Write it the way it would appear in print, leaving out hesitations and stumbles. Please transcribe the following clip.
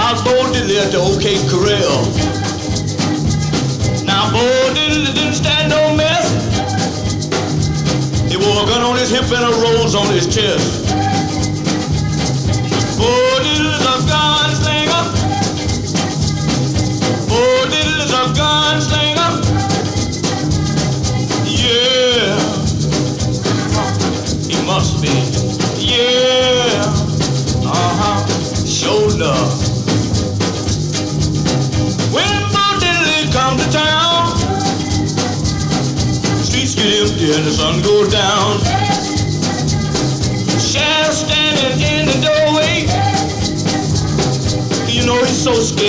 was Bo Diddley at the OK Corral. Now Bo Diddley didn't stand no mess. He wore a gun on his hip and a rose on his chest. Bo Diddley's a gunslinger. Bo Diddley's a gunslinger. Yeah, he must be. Yeah, sure enough. When Bo Diddley come to town, streets get empty and the sun goes down. Sheriff standing in the doorway, you know he's so scared.